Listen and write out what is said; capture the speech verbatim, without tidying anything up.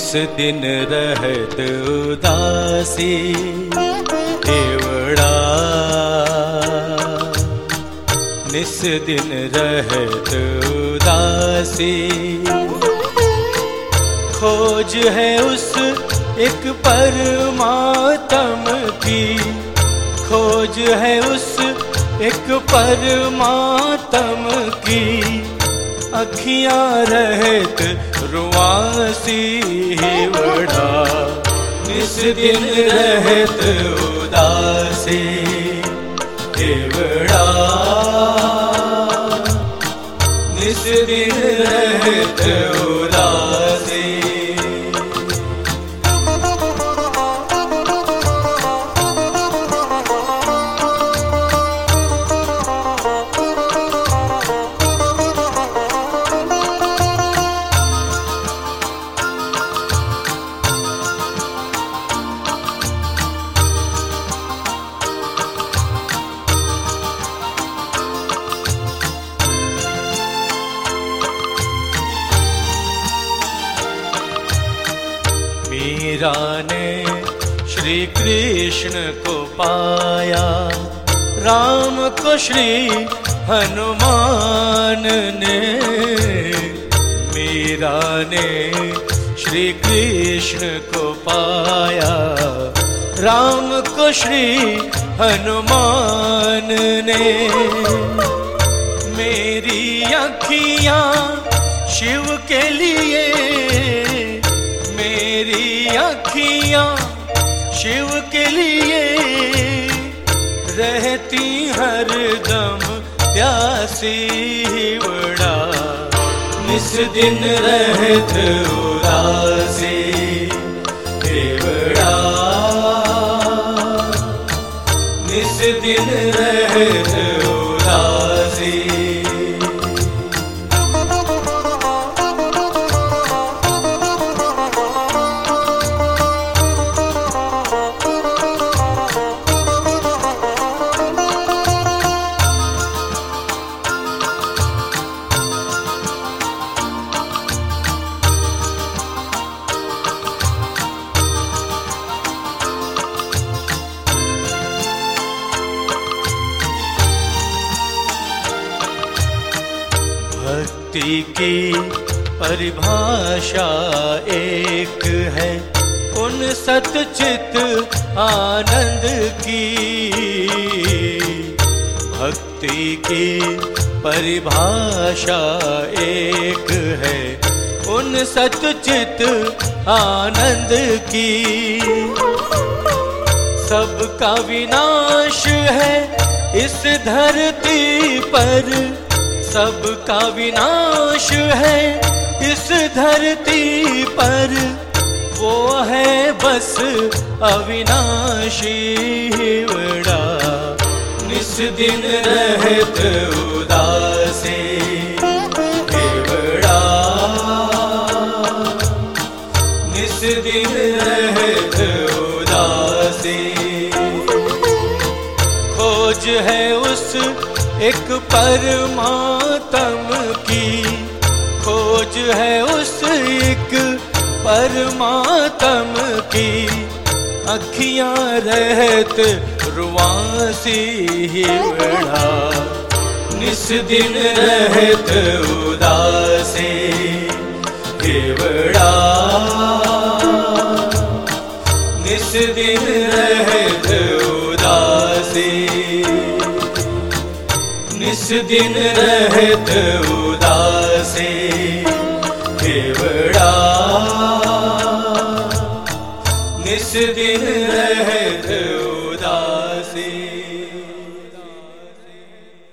निस दिन रहत उदासी केवड़ा, निस दिन रहत उदासी। खोज है उस एक परमात्म की, खोज है उस एक परमात्म की। अखियां रहत रुआसी हिवड़ा, निस दिन रहत उदासी हिवड़ा, निस दिन रहत उदासी। मीरा ने श्री कृष्ण को पाया, राम को श्री हनुमान ने। मीरा ने श्री कृष्ण को पाया, राम को श्री हनुमान ने। मेरी अखियां शिव के लिए, मेरी अखियां शिव के लिए, रहती हरदम प्यासी हिवड़ा। निस दिन रहत उदासी हिवड़ा, निस दिन रहत उदासी। भक्ति की परिभाषा एक है, उन सतचित आनंद की। भक्ति की परिभाषा एक है, उन सतचित आनंद की। सबका विनाश है इस धरती पर, सबका विनाश है इस धरती पर। वो है बस अविनाशी हिवड़ा, निस दिन रहत उदासी हिवड़ा, निस दिन रहत उदासी। खोज है उस एक परमात्म की, खोज है उस एक परमात्म की। अखियां रहत रुआसी हिवड़ा, निस दिन रहत उदासी हिवड़ा, निस दिन रहत उदासी, निस दिन रहत उदासी हिवड़ा, निस दिन